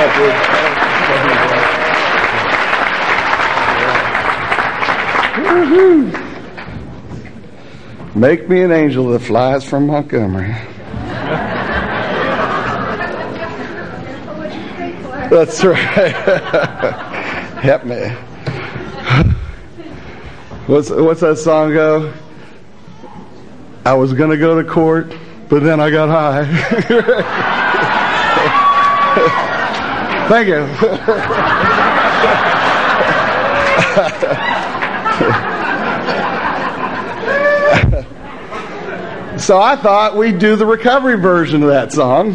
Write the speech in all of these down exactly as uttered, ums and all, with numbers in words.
dude. Make me an angel that flies from Montgomery. That's right. Help me. What's what's that song go? I was gonna go to court, but then I got high. Thank you. So I thought we'd do the recovery version of that song.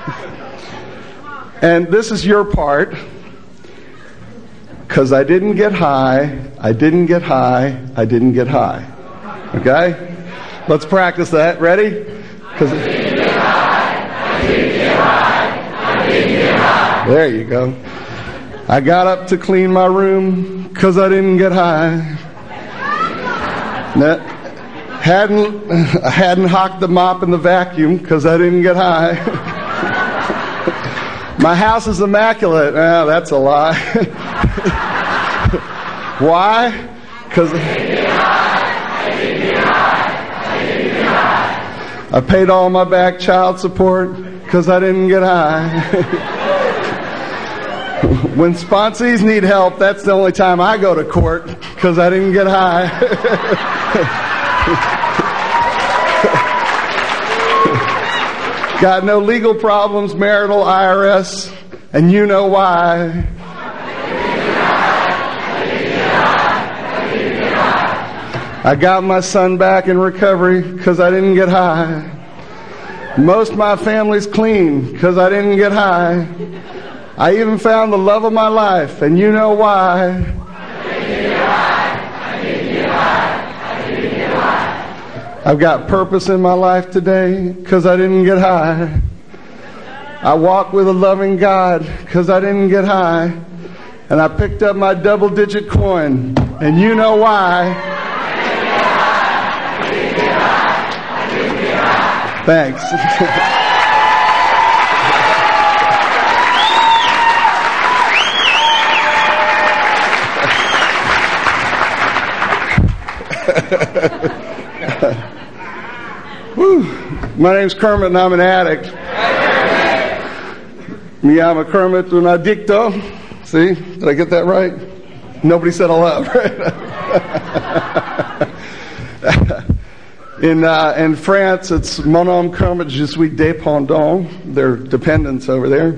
And this is your part. Because I didn't get high, I didn't get high, I didn't get high. Okay? Let's practice that. Ready? Because I didn't get high, I didn't get high, I didn't get high. There you go. I got up to clean my room because I didn't get high. That hadn't I hadn't hocked the mop in the vacuum because I didn't get high. My house is immaculate. Ah, that's a lie. Why? Because I paid all my back child support because I didn't get high. When sponsees need help, that's the only time I go to court because I didn't get high. Got no legal problems, marital, I R S, and you know why. I got my son back in recovery because I didn't get high. Most of my family's clean because I didn't get high. I even found the love of my life, and you know why. I didn't get high. I didn't get high. I didn't get high. I've got purpose in my life today because I didn't get high. I walk with a loving God because I didn't get high. And I picked up my double-digit coin, and you know why. Thanks. Woo. My name's Kermit and I'm an addict. Me llamo Kermit, un adicto. See? Did I get that right? Nobody said hello, right? In uh, in France, it's mon nom Kermit, je suis dépendant. They're dependents over there.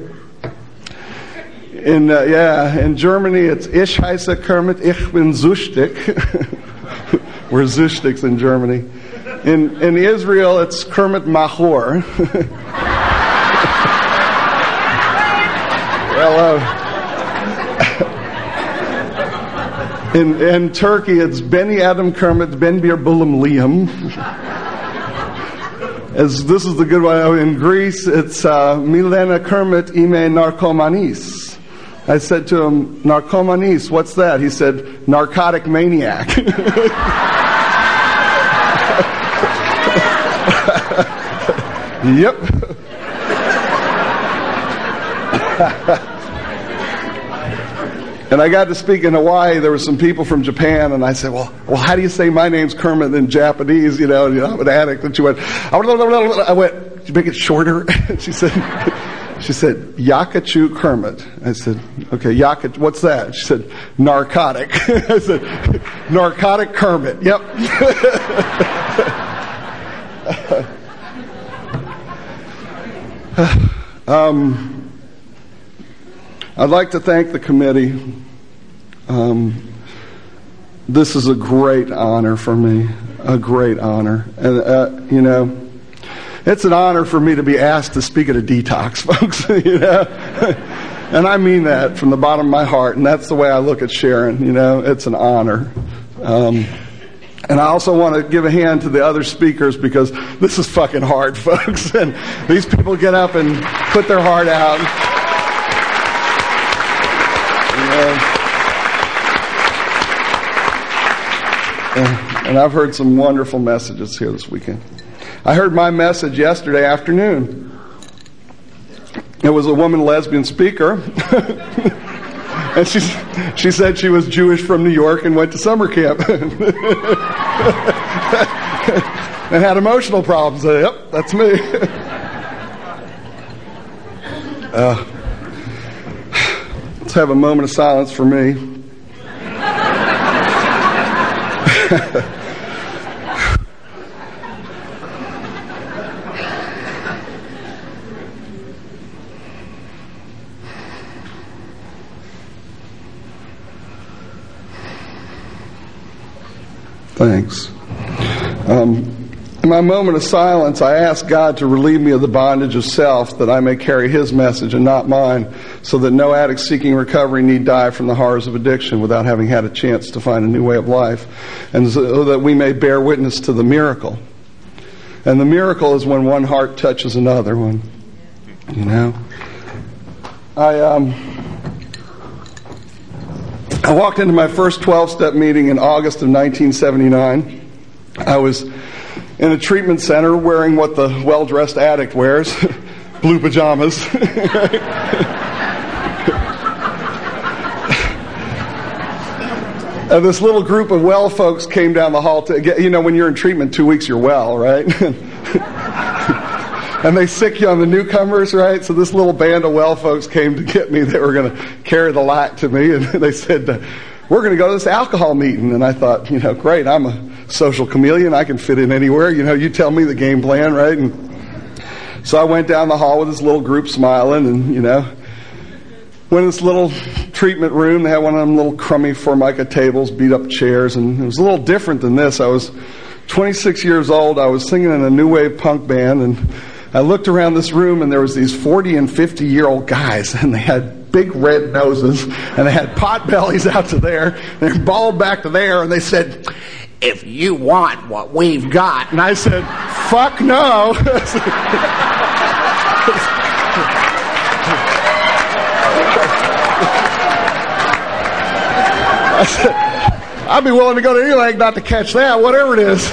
In uh, yeah, in Germany, it's ich heiße Kermit, ich bin süchtig. We're süchtigs in Germany. In in Israel, it's Kermit Mahor. Well, uh, in in Turkey, it's Beni Adam Kermit, Ben Bir Bulim Liam. As this is the good one. In Greece, it's uh, Milena Kermit ime narkomanis. I said to him, narkomanis, what's that? He said, narcotic maniac. Yep. And I got to speak in Hawaii. There were some people from Japan, and I said, well, well, how do you say my name's Kermit in Japanese? You know, you know I'm an addict. And she went, I went, did you make it shorter? She said, she said, Yakachu Kermit. I said, okay, Yaka, what's that? She said, narcotic. I said, narcotic Kermit. Yep. um, I'd like to thank the committee. Um, this is a great honor for me, a great honor. And, uh, you know, it's an honor for me to be asked to speak at a detox, folks, you know. And I mean that from the bottom of my heart, and that's the way I look at Sharon, you know. It's an honor. Um, and I also want to give a hand to the other speakers because this is fucking hard, folks. And these people get up and put their heart out. And I've heard some wonderful messages here this weekend. I heard my message yesterday afternoon. it was a woman lesbian speaker. And she, she said she was Jewish from New York and went to summer camp. And had emotional problems. Uh, yep, that's me. uh, let's have a moment of silence for me. Thanks. Um, in my moment of silence, I ask God to relieve me of the bondage of self, that I may carry His message and not mine, so that no addict seeking recovery need die from the horrors of addiction without having had a chance to find a new way of life, and so that we may bear witness to the miracle. And the miracle is when one heart touches another. When, you know, I um. I walked into my first twelve-step meeting in August of nineteen seventy-nine. I was in a treatment center wearing what the well-dressed addict wears, blue pajamas. And this little group of well folks came down the hall to get, you know, when you're in treatment two weeks, you're well, right? And they sick you on the newcomers, right? So this little band of well folks came to get me. They were going to carry the light to me. And they said, uh, we're going to go to this alcohol meeting. And I thought, you know, great, I'm a social chameleon. I can fit in anywhere. You know, you tell me the game plan, right? And so I went down the hall with this little group smiling and, you know, went in this little treatment room. They had one of them little crummy Formica tables, beat up chairs. And it was a little different than this. I was twenty-six years old. I was singing in a new wave punk band, and I looked around this room, and there was these forty and fifty year old guys, and they had big red noses, and they had pot bellies out to there, and they were balled back to there, and they said, if you want what we've got. And I said, fuck no. I said, I'd be willing to go to anything not to catch that, whatever it is.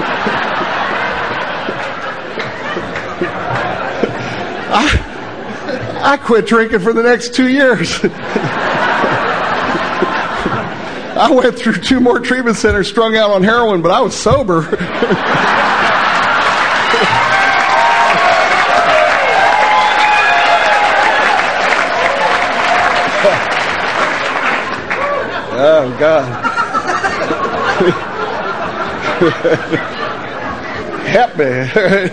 I, I quit drinking for the next two years. I went through two more treatment centers strung out on heroin, but I was sober. Oh, God. Help me.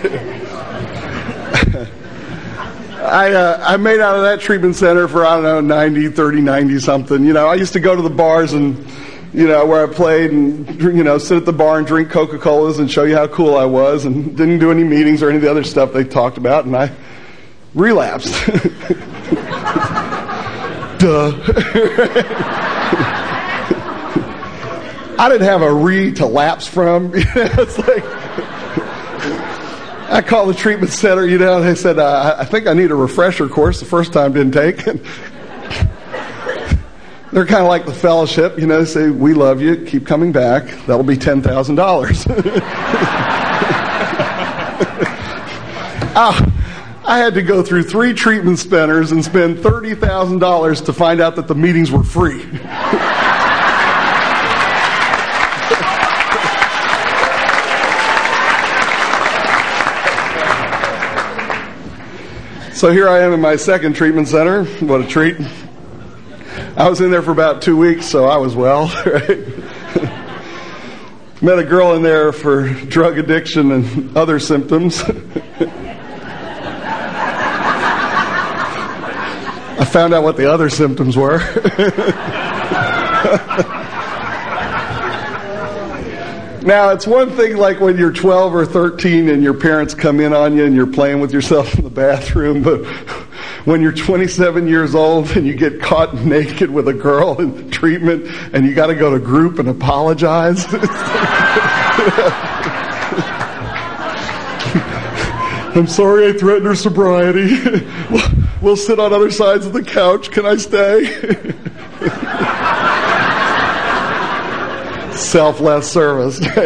I uh, I made out of that treatment center for, I don't know, ninety, thirty, ninety something. You know, I used to go to the bars and, you know, where I played and, you know, sit at the bar and drink Coca-Colas and show you how cool I was, and didn't do any meetings or any of the other stuff they talked about, and I relapsed. Duh. I didn't have a re to lapse from. It's like, I called the treatment center, you know, they said, uh, I think I need a refresher course. The first time didn't take. And they're kind of like the fellowship, you know, they say, we love you, keep coming back. That'll be ten thousand dollars. Oh, I had to go through three treatment centers and spend thirty thousand dollars to find out that the meetings were free. So here I am in my second treatment center. What a treat. I was in there for about two weeks, so I was well, right? Met a girl in there for drug addiction and other symptoms. I found out what the other symptoms were. Now, it's one thing like when you're twelve or thirteen and your parents come in on you and you're playing with yourself in the bathroom, but when you're twenty-seven years old and you get caught naked with a girl in treatment and you got to go to group and apologize. I'm sorry I threatened her sobriety. We'll sit on other sides of the couch. Can I stay? Selfless service. No.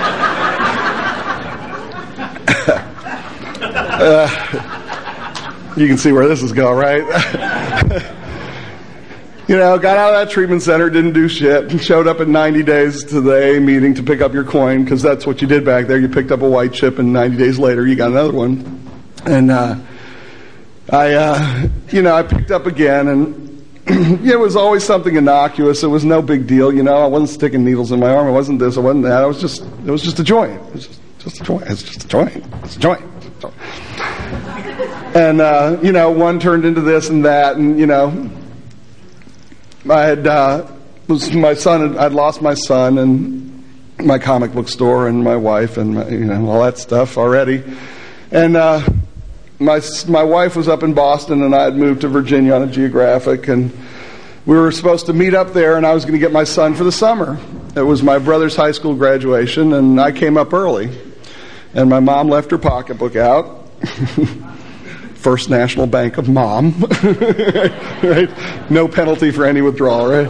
uh, You can see where this is going, right? You know, got out of that treatment center, didn't do shit, showed up in ninety days to the A A meeting to pick up your coin, because that's what you did back there. You picked up a white chip, and ninety days later, you got another one. And uh, I, uh, you know, I picked up again, and it was always something innocuous. It was no big deal, you know. I wasn't sticking needles in my arm. It wasn't this. It wasn't that. It was just, it was just a joint. It was just, just a joint. It's just a joint. It's a joint. It's a joint. And uh, you know, one turned into this and that, and you know. I had uh, was my son. I'd lost my son and my comic book store and my wife and my, you know, all that stuff already. And uh, my my wife was up in Boston, and I had moved to Virginia on a geographic, and we were supposed to meet up there, and I was going to get my son for the summer. It was my brother's high school graduation, and I came up early, and my mom left her pocketbook out. First National Bank of Mom, right? No penalty for any withdrawal, right?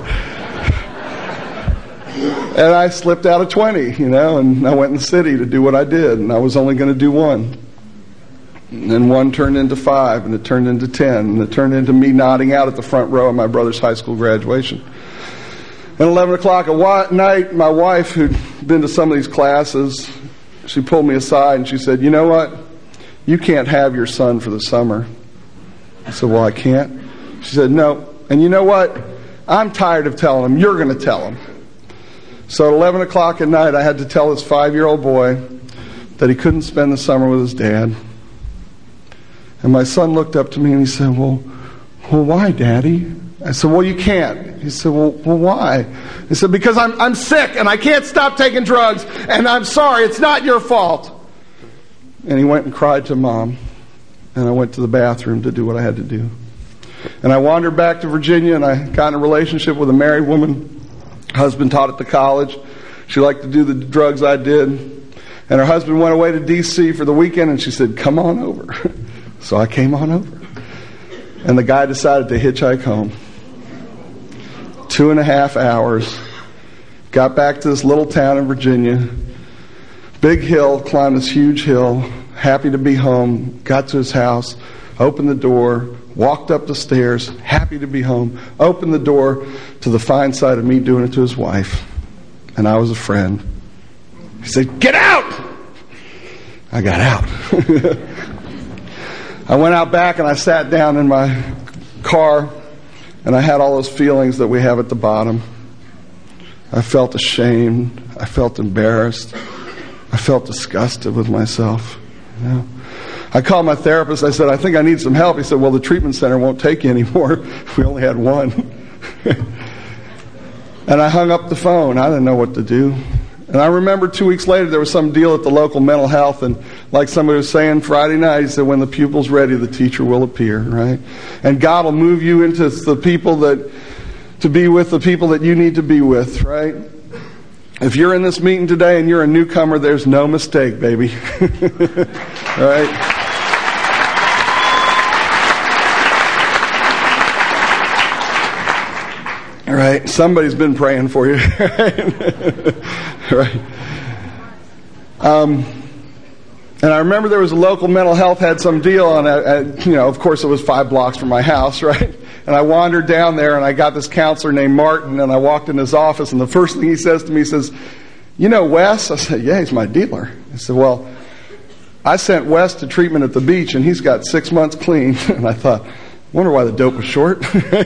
And I slipped out a twenty, you know, and I went in the city to do what I did, and I was only going to do one. And then one turned into five, and it turned into ten, and it turned into me nodding out at the front row of my brother's high school graduation. At eleven o'clock at night, my wife, who'd been to some of these classes, she pulled me aside and she said, "You know what? You can't have your son for the summer." I said, "Well, I can't." She said, "No. And you know what? I'm tired of telling him. You're going to tell him." So at eleven o'clock at night, I had to tell this five-year-old boy that he couldn't spend the summer with his dad. And my son looked up to me and he said, well, well, why, Daddy? I said, "Well, you can't." He said, well, well, why? He said, "Because I'm, I'm sick and I can't stop taking drugs, and I'm sorry. It's not your fault." And he went and cried to Mom. And I went to the bathroom to do what I had to do. And I wandered back to Virginia, and I got in a relationship with a married woman. Husband taught at the college. She liked to do the drugs I did. And her husband went away to D C for the weekend, and she said, "Come on over." So I came on over. And the guy decided to hitchhike home. Two and a half hours. Got back to this little town in Virginia. Big hill, climbed this huge hill, happy to be home, got to his house, opened the door, walked up the stairs, happy to be home, opened the door to the fine sight of me doing it to his wife. And I was a friend. He said, "Get out!" I got out. I went out back and I sat down in my car, and I had all those feelings that we have at the bottom. I felt ashamed. I felt embarrassed. I felt disgusted with myself. You know? I called my therapist. I said, "I think I need some help." He said, "Well, the treatment center won't take you anymore. We only had one." And I hung up the phone. I didn't know what to do. And I remember two weeks later there was some deal at the local mental health, and like somebody was saying Friday night, he said, "When the pupil's ready, the teacher will appear," right? And God will move you into the people that, to be with the people that you need to be with, right? If you're in this meeting today and you're a newcomer, there's no mistake, baby. Right? All right. Somebody's been praying for you. Right? Um, and I remember there was a local mental health had some deal on it. You know, of course, it was five blocks from my house, right? And I wandered down there, and I got this counselor named Martin, and I walked in his office, and the first thing he says to me, he says, "You know Wes?" I said, "Yeah, he's my dealer." He said, "Well, I sent Wes to treatment at the beach, and he's got six months clean." And I thought, wonder why the dope was short.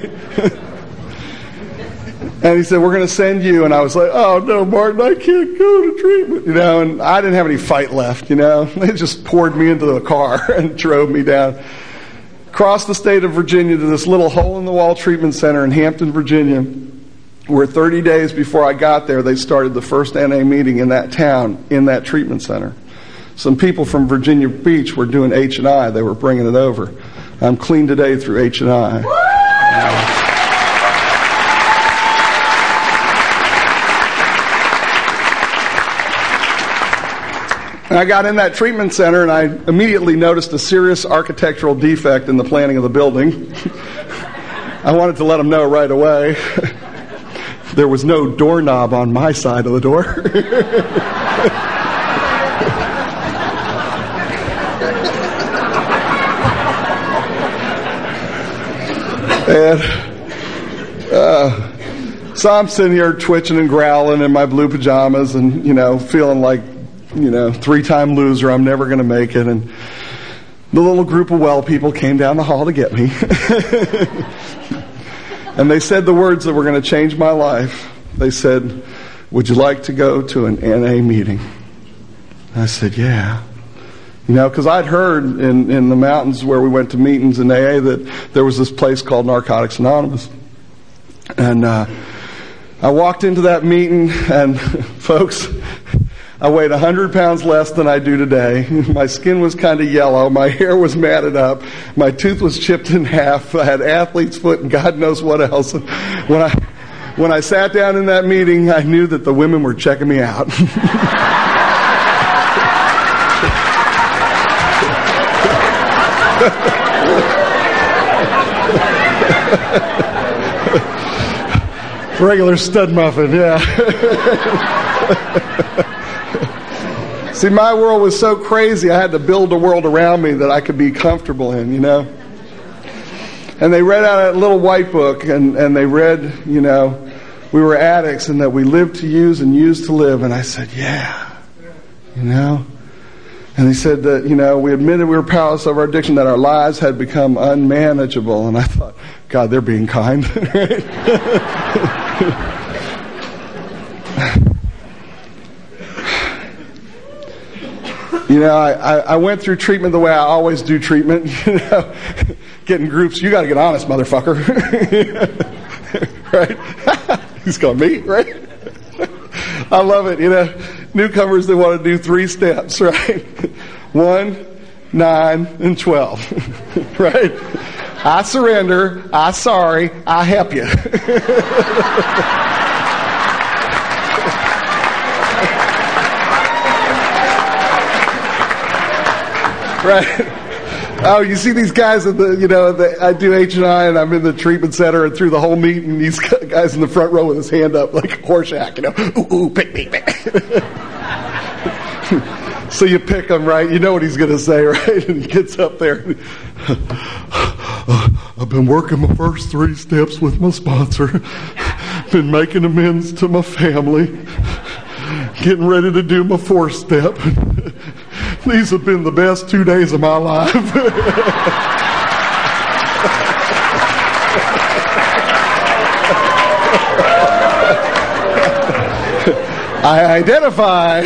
And he said, "We're going to send you." And I was like, "Oh, no, Martin, I can't go to treatment." You know, and I didn't have any fight left, you know. They just poured me into the car and drove me down. Across the state of Virginia to this little hole-in-the-wall treatment center in Hampton, Virginia, where thirty days before I got there, they started the first N A meeting in that town, in that treatment center. Some people from Virginia Beach were doing H and I. They were bringing it over. I'm clean today through H and I. Uh, And I got in that treatment center, and I immediately noticed a serious architectural defect in the planning of the building. I wanted to let them know right away. There was no doorknob on my side of the door. And uh, so I'm sitting here twitching and growling in my blue pajamas and, you know, feeling like, you know, three-time loser. I'm never going to make it. And the little group of well people came down the hall to get me. And they said the words that were going to change my life. They said, would you like to go to an N A meeting? I said, yeah. You know, because I'd heard in, in the mountains where we went to meetings in A A that there was this place called Narcotics Anonymous. And uh, I walked into that meeting, and folks, I weighed one hundred pounds less than I do today. My skin was kind of yellow. My hair was matted up. My tooth was chipped in half. I had athlete's foot and God knows what else. When I, when I sat down in that meeting, I knew that the women were checking me out. Regular stud muffin, yeah. See, my world was so crazy, I had to build a world around me that I could be comfortable in, you know. And they read out a little white book, and, and they read, you know, we were addicts and that we lived to use and used to live. And I said, yeah, you know. And he said that, you know, we admitted we were powerless over our addiction, that our lives had become unmanageable. And I thought, God, they're being kind. You know, I, I, I went through treatment the way I always do treatment. You know, getting groups, you got to get honest, motherfucker. Right? He's called me, right? I love it, you know. Newcomers, they want to do three steps, right? One, nine, and twelve. Right? I surrender, I sorry, I help you. Right? Oh, you see these guys at the, you know, the, I do H and I, and I'm in the treatment center, and through the whole meeting, these guys in the front row with his hand up like a Horshack, you know, ooh, ooh, pick me, pick. So you pick him, right? You know what he's going to say, right? And he gets up there. I've been working my first three steps with my sponsor, been making amends to my family, getting ready to do my fourth step. These have been the best two days of my life. I identify.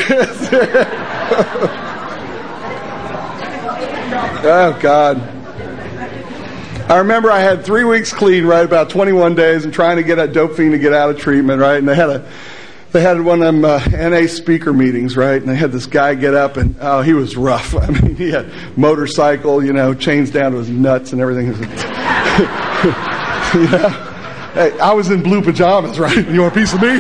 Oh, God. I remember I had three weeks clean, right, about twenty-one days, and trying to get a dope fiend to get out of treatment, right, and they had a They had one of them uh, N A speaker meetings, right? And they had this guy get up, and oh, he was rough. I mean, he had motorcycle, you know, chains down to his nuts and everything. You know, hey, I was in blue pajamas, right? You want a piece of me?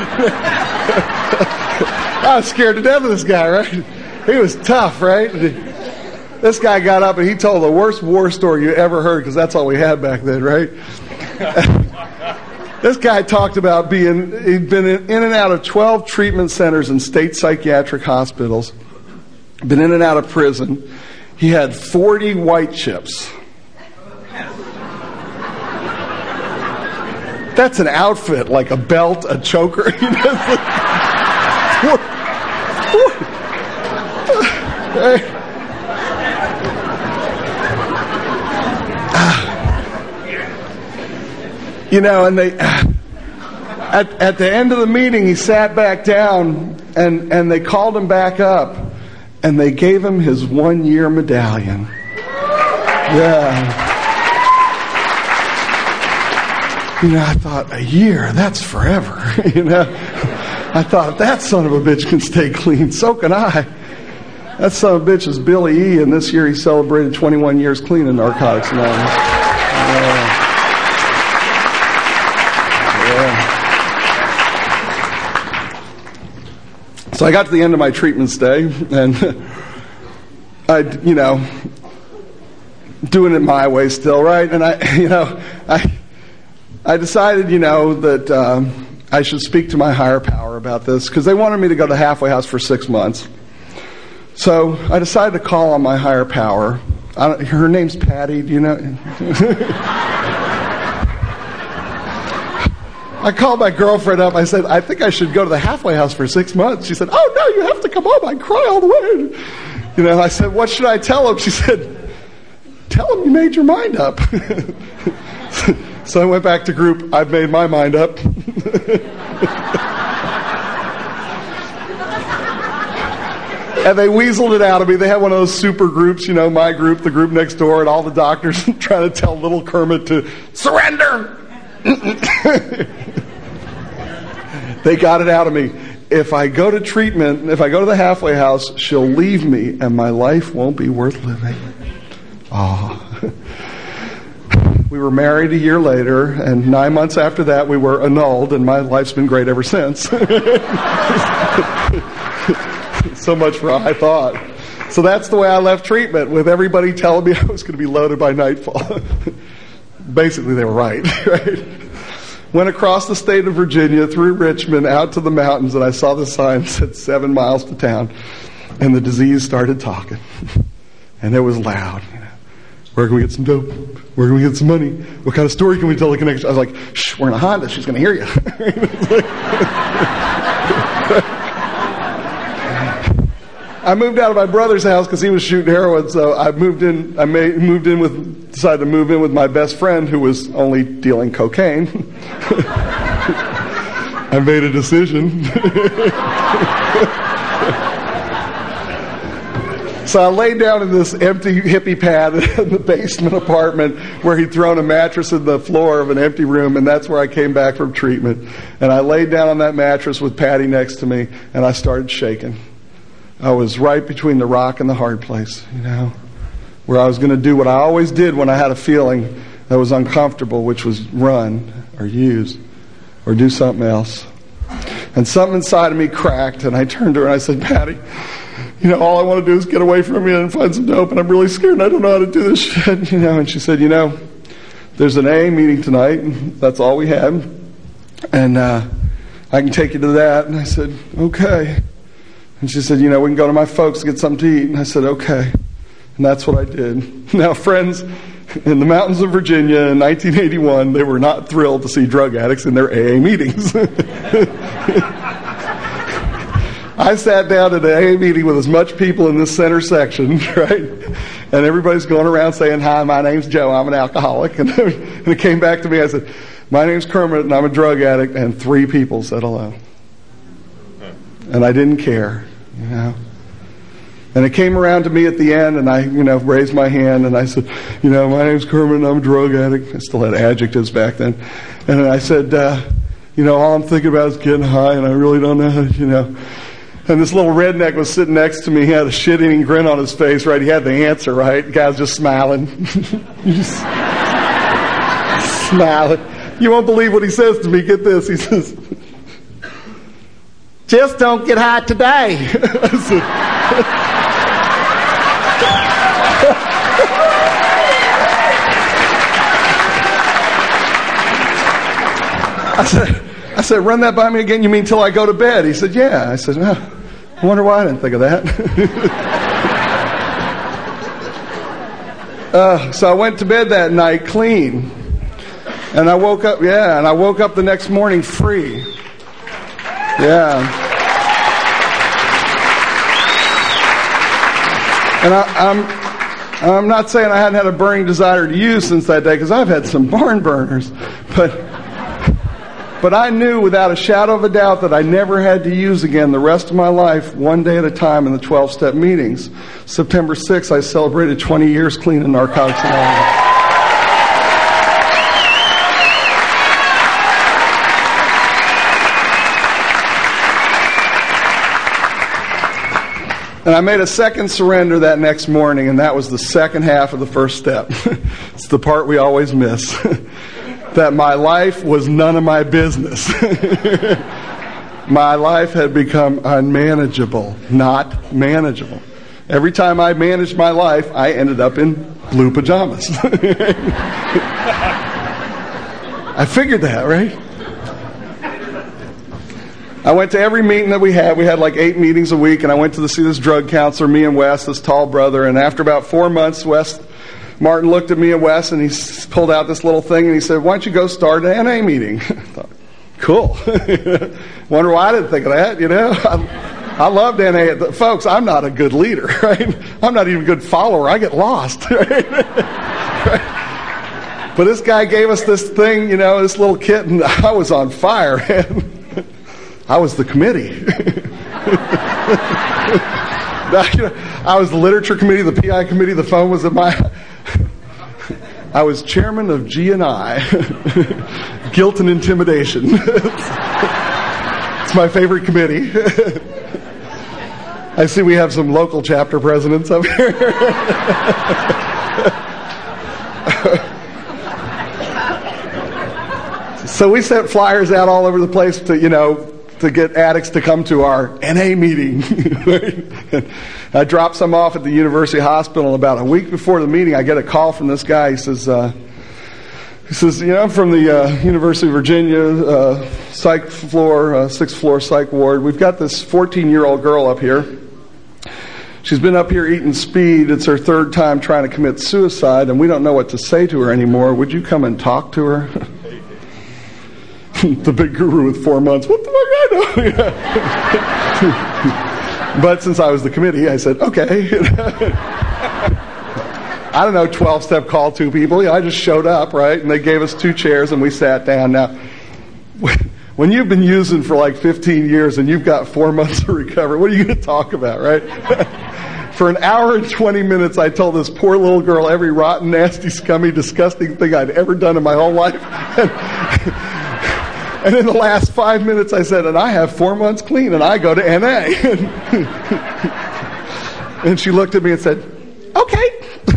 I was scared to death of this guy, right? He was tough, right? This guy got up and he told the worst war story you ever heard, because that's all we had back then, right? This guy talked about being, he'd been in, in and out of twelve treatment centers and state psychiatric hospitals, been in and out of prison. He had forty white chips. That's an outfit, like a belt, a choker. You know? You know, and they, at, at the end of the meeting, he sat back down, and, and they called him back up, and they gave him his one-year medallion. Yeah. You know, I thought, a year, that's forever. You know, I thought, that son of a bitch can stay clean. So can I. That son of a bitch is Billy E., and this year he celebrated twenty-one years clean in Narcotics Anonymous. Yeah. So I got to the end of my treatment stay, and I, you know, doing it my way still, right? And I, you know, I, I decided, you know, that um, I should speak to my higher power about this, because they wanted me to go to the halfway house for six months. So I decided to call on my higher power. I don't, her name's Patty. Do you know? I called my girlfriend up. I said, I think I should go to the halfway house for six months. She said, oh, no, you have to come home. I cry all the way. You know, I said, what should I tell him? She said, tell him you made your mind up. So I went back to group. I've made my mind up. And they weaseled it out of me. They had one of those super groups, you know, my group, the group next door, and all the doctors trying to tell little Kermit to surrender. They got it out of me. If I go to treatment, if I go to the halfway house, she'll leave me and my life won't be worth living. Oh. We were married a year later, and nine months after that we were annulled, and my life's been great ever since. So much for I thought. So that's the way I left treatment, with everybody telling me I was going to be loaded by nightfall. Basically, they were right, right? Went across the state of Virginia, through Richmond, out to the mountains, and I saw the sign that said seven miles to town, and the disease started talking. And it was loud. You know, where can we get some dope? Where can we get some money? What kind of story can we tell the connection? I was like, shh, we're in a Honda. She's going to hear you. I moved out of my brother's house because he was shooting heroin, so I moved in. I made, moved in with, decided to move in with my best friend who was only dealing cocaine. I made a decision. So I laid down in this empty hippie pad in the basement apartment where he'd thrown a mattress in the floor of an empty room, and that's where I came back from treatment. And I laid down on that mattress with Patty next to me, and I started shaking. I was right between the rock and the hard place, you know, where I was going to do what I always did when I had a feeling that was uncomfortable, which was run or use or do something else. And something inside of me cracked, and I turned to her and I said, Patty, you know, all I want to do is get away from you and find some dope, and I'm really scared and I don't know how to do this shit, you know. And she said, you know, there's an A A meeting tonight, and that's all we had, and uh, I can take you to that. And I said, okay. And she said, you know, we can go to my folks to get something to eat. And I said, okay. And that's what I did. Now, friends, in the mountains of Virginia in nineteen eighty-one, they were not thrilled to see drug addicts in their A A meetings. I sat down at an A A meeting with as much people in this center section, right? And everybody's going around saying, hi, my name's Joe, I'm an alcoholic. And, and it came back to me, I said, my name's Kermit, and I'm a drug addict. And three people said hello. And I didn't care, you know. And it came around to me at the end, and I, you know, raised my hand, and I said, you know, my name's Kermit, and I'm a drug addict. I still had adjectives back then. And I said, uh, you know, all I'm thinking about is getting high, and I really don't know how to, you know. And this little redneck was sitting next to me. He had a shit-eating grin on his face, right? He had the answer, right? The guy was just smiling. just smiling. You won't believe what he says to me. Get this. He says, just don't get high today. I said, I said, I said, run that by me again. You mean till I go to bed? He said, yeah. I said, oh, I wonder why I didn't think of that. uh, so I went to bed that night clean. And I woke up, yeah, and I woke up the next morning free. Yeah. And I, I'm I'm not saying I hadn't had a burning desire to use since that day, because I've had some barn burners. But but I knew without a shadow of a doubt that I never had to use again the rest of my life, one day at a time in the twelve-step meetings. September sixth, I celebrated twenty years clean of Narcotics Anonymous. And I made a second surrender that next morning, and that was the second half of the first step. It's the part we always miss. That my life was none of my business. My life had become unmanageable, not manageable. Every time I managed my life, I ended up in blue pajamas. I figured that, right? I went to every meeting that we had. We had like eight meetings a week, and I went to see this drug counselor, me and Wes, this tall brother. And after about four months, Wes Martin looked at me and Wes, and he pulled out this little thing, and he said, why don't you go start an N A meeting? I thought, Cool. Wonder why I didn't think of that, you know? I, I loved N A. Folks, I'm not a good leader, right? I'm not even a good follower. I get lost, right? Right? But this guy gave us this thing, you know, this little kit, and I was on fire, man. I was the committee. I was the literature committee, the P I committee, the phone was at my... I was chairman of G and I. Guilt and intimidation. It's my favorite committee. I see we have some local chapter presidents up here. So we sent flyers out all over the place to, you know, to get addicts to come to our N A meeting. I dropped some off at the University Hospital. About a week before the meeting, I get a call from this guy. He says, uh, he says, you know, I'm from the uh, University of Virginia, uh, psych floor, uh, sixth floor psych ward. We've got this fourteen-year-old girl up here. She's been up here eating speed. It's her third time trying to commit suicide, and we don't know what to say to her anymore. Would you come and talk to her? The big guru with four months. What the fuck I know? But since I was the committee, I said, okay. I don't know, twelve-step call two people. You know, I just showed up, right? And they gave us two chairs and we sat down. Now, when you've been using for like fifteen years and you've got four months to recover, what are you going to talk about, right? For an hour and twenty minutes, I told this poor little girl every rotten, nasty, scummy, disgusting thing I'd ever done in my whole life. And, And in the last five minutes, I said, and I have four months clean, and I go to N A. And she looked at me and said, okay.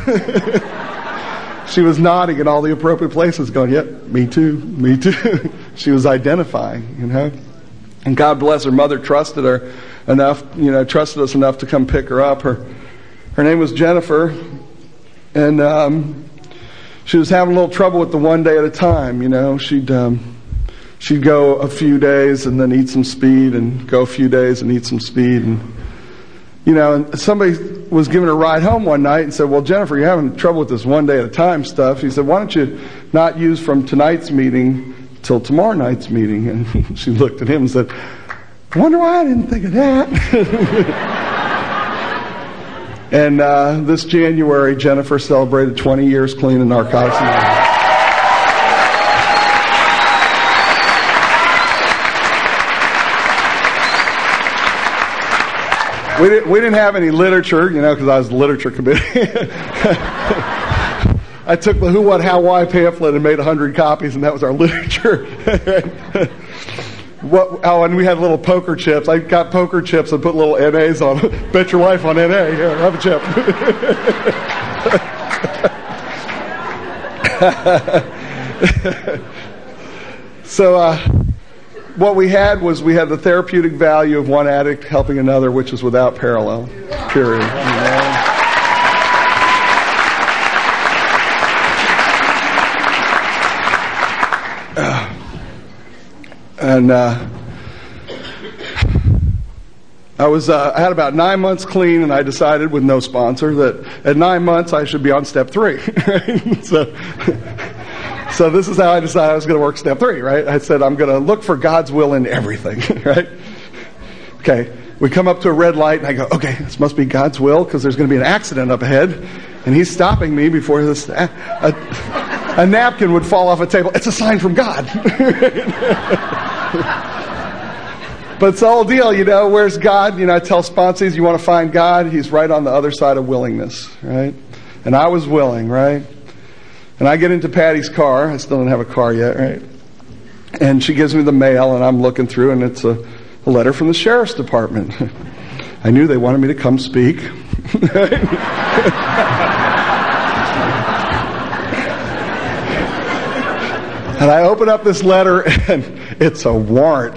She was nodding in all the appropriate places, going, yep, me too, me too. She was identifying, you know. And God bless her mother, trusted her enough, you know, trusted us enough to come pick her up. Her, her name was Jennifer, and um, she was having a little trouble with the one day at a time, you know. She'd... Um, She'd go a few days and then eat some speed and go a few days and eat some speed. And, you know, and somebody was giving her a ride home one night and said, well, Jennifer, you're having trouble with this one day at a time stuff. He said, why don't you not use from tonight's meeting till tomorrow night's meeting? And she looked at him and said, I wonder why I didn't think of that. And uh, this January, Jennifer celebrated twenty years clean in Narcotics Anonymous. We didn't, we didn't have any literature, you know, because I was the literature committee. I took the Who, What, How, Why pamphlet and made a hundred copies, and that was our literature. What, oh, and we had little poker chips. I got poker chips and put little N As on them. Bet your life on N A. Yeah, have a chip. So, uh, what we had was we had the therapeutic value of one addict helping another, which is without parallel. Period. You know? uh, and uh, I was uh, I had about nine months clean, and I decided with no sponsor that at nine months I should be on step three. Right? So. So this is how I decided I was going to work step three, right? I said, I'm going to look for God's will in everything, right? Okay, we come up to a red light, and I go, okay, this must be God's will, because there's going to be an accident up ahead, and he's stopping me before this, a, a, a napkin would fall off a table. It's a sign from God. But it's the whole deal, you know, where's God? You know, I tell sponsees, you want to find God? He's right on the other side of willingness, right? And I was willing, right? And I get into Patty's car. I still don't have a car yet, right? And she gives me the mail, and I'm looking through, and it's a, a letter from the sheriff's department. I knew they wanted me to come speak. And I open up this letter, and it's a warrant,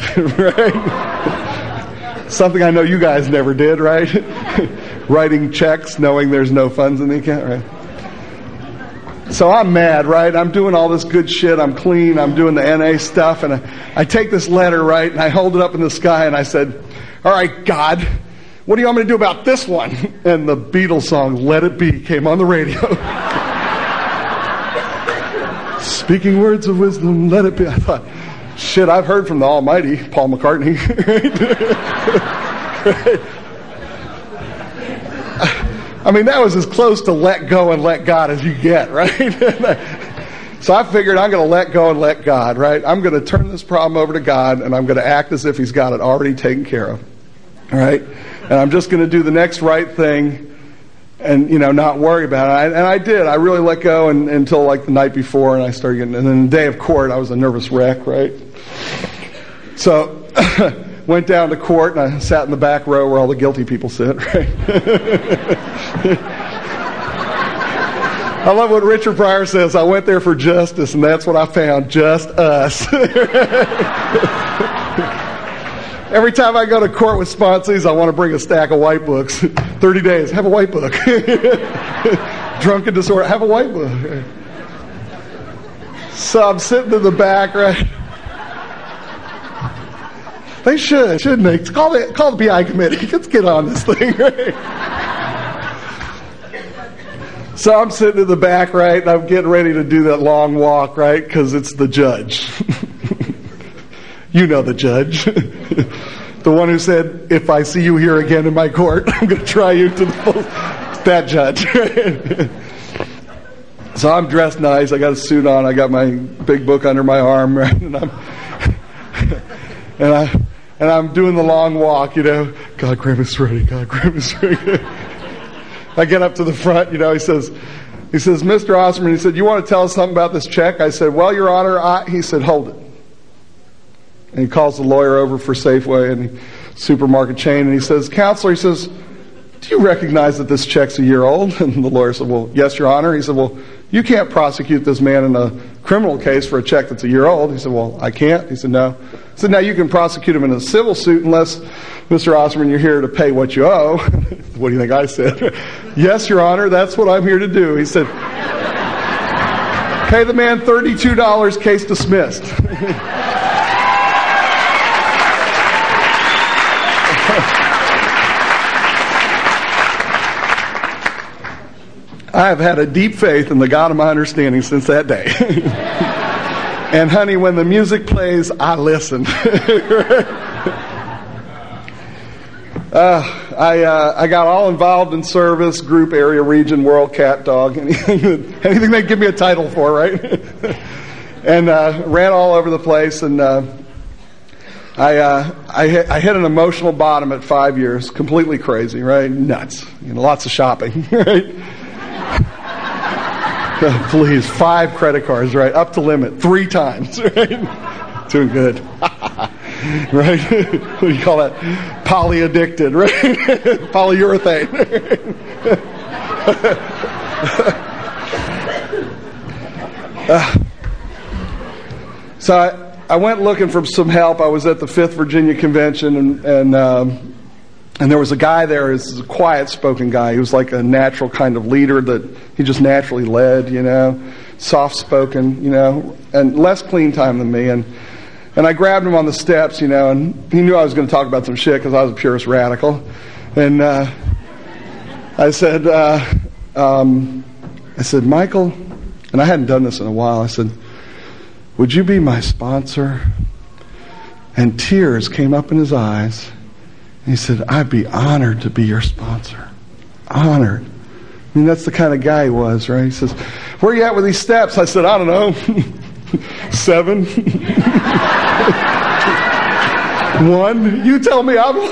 right? Something I know you guys never did, right? Writing checks knowing there's no funds in the account, right? So I'm mad, right? I'm doing all this good shit. I'm clean. I'm doing the N A stuff. And I, I take this letter, right, and I hold it up in the sky, and I said, all right, God, what do you want me to do about this one? And the Beatles song, Let It Be, came on the radio. Speaking words of wisdom, let it be. I thought, shit, I've heard from the Almighty, Paul McCartney. I mean, that was as close to let go and let God as you get, right? So I figured I'm going to let go and let God, right? I'm going to turn this problem over to God, and I'm going to act as if He's got it already taken care of, all right? And I'm just going to do the next right thing and, you know, not worry about it. I, and I did. I really let go and, until like the night before, and I started getting, and then the day of court, I was a nervous wreck, right? So went down to court, and I sat in the back row where all the guilty people sit, right? I love what Richard Pryor says. I went there for justice, and that's what I found, just us. Every time I go to court with sponsees, I want to bring a stack of white books. thirty days, have a white book. Drunken disorder, have a white book. So I'm sitting in the back, right? They should, shouldn't they? Call the, call the B I committee. Let's get on this thing, right? So I'm sitting in the back, right, and I'm getting ready to do that long walk, right, because it's the judge. You know the judge. The one who said, if I see you here again in my court, I'm going to try you to the full... That judge. So I'm dressed nice. I got a suit on. I got my big book under my arm, right, and I'm... and I... And I'm doing the long walk, you know. God, grant us ready. God, grant us ready. I get up to the front, you know. He says, he says, Mister Osserman, he said, you want to tell us something about this check? I said, well, Your Honor, I, he said, hold it. And he calls the lawyer over for Safeway and the supermarket chain, and he says, Counselor, he says, do you recognize that this check's a year old? And the lawyer said, well, yes, Your Honor. He said, well, you can't prosecute this man in a criminal case for a check that's a year old. He said, well, I can't. He said, no. He said, now you can prosecute him in a civil suit unless, Mister Osserman, you're here to pay what you owe. What do you think I said? Yes, Your Honor, that's what I'm here to do. He said, pay the man thirty-two dollars, case dismissed. I have had a deep faith in the God of my understanding since that day. And honey, when the music plays, I listen. uh, I uh, I got all involved in service, group, area, region, world, cat, dog, anything, anything they give me a title for, right? And uh, ran all over the place, and uh, I, uh, I hit, I hit an emotional bottom at five years, completely crazy, right? Nuts, you know, lots of shopping, right? Oh, please, five credit cards, right? Up to limit, three times, right? Doing good. Right? What do you call that? Poly-addicted, right? Polyurethane. uh, so I, I went looking for some help. I was at the Fifth Virginia Convention, and, and um, And there was a guy there, he was a quiet-spoken guy. He was like a natural kind of leader that he just naturally led, you know, soft-spoken, you know, and less clean time than me. And and I grabbed him on the steps, you know, and he knew I was going to talk about some shit because I was a purist radical. And uh, I said, uh, um, I said, Michael, and I hadn't done this in a while, I said, would you be my sponsor? And tears came up in his eyes. He said, I'd be honored to be your sponsor. Honored. I mean, that's the kind of guy he was, right? He says, where are you at with these steps? I said, I don't know. Seven. One. You tell me. I'm...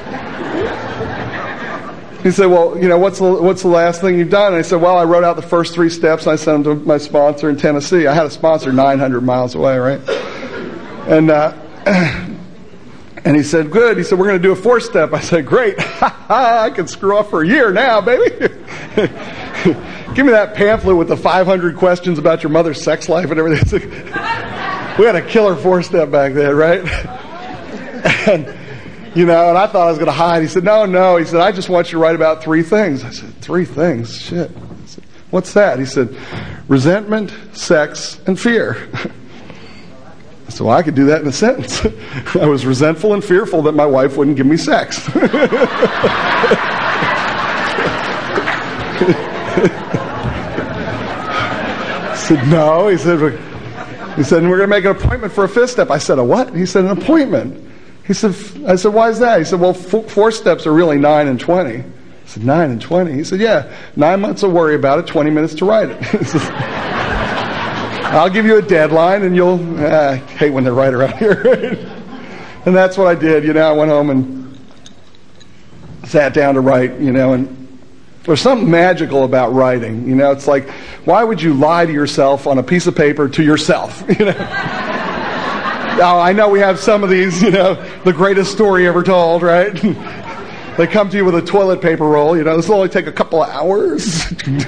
He said, well, you know, what's the, what's the last thing you've done? And I said, well, I wrote out the first three steps, and I sent them to my sponsor in Tennessee. I had a sponsor nine hundred miles away, right? And, uh... And he said, good. He said, we're going to do a fourth step. I said, great. I can screw off for a year now, baby. Give me that pamphlet with the five hundred questions about your mother's sex life and everything. We had a killer fourth step back then, right? And, you know, and I thought I was going to hide. He said, no, no. He said, I just want you to write about three things. I said, three things? Shit. I said, what's that? He said, resentment, sex, and fear. So well, I could do that in a sentence. I was resentful and fearful that my wife wouldn't give me sex. I said, no. He said, He said, and we're going to make an appointment for a fifth step. I said, a what? He said, an appointment. He said, I said, why is that? He said, well, f- four steps are really nine and twenty. I said, nine and twenty? He said, yeah, nine months to worry about it, twenty minutes to write it. He said, I'll give you a deadline, and you'll, uh, I hate when they're right around here. And that's what I did. You know, I went home and sat down to write, you know, and there's something magical about writing. You know, it's like, why would you lie to yourself on a piece of paper to yourself? You know? Now, I know we have some of these, you know, the greatest story ever told, right? They come to you with a toilet paper roll, you know, this will only take a couple of hours.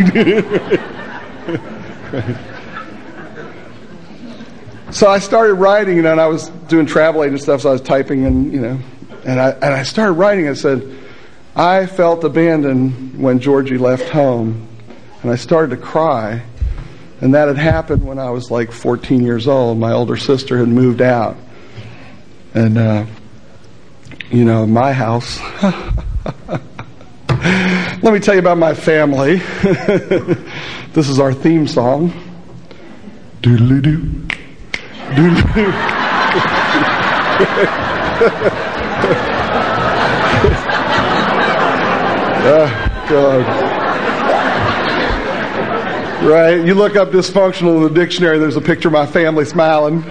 So I started writing, you know, and I was doing travel agent stuff, so I was typing and, you know, and I, and I started writing and said, I felt abandoned when Georgie left home, and I started to cry, and that had happened when I was like fourteen years old. My older sister had moved out, and uh, you know, my house. Let me tell you about my family. This is our theme song. Doodle-doo, doodle-doo. Oh, God. Right? You look up dysfunctional in the dictionary, there's a picture of my family smiling.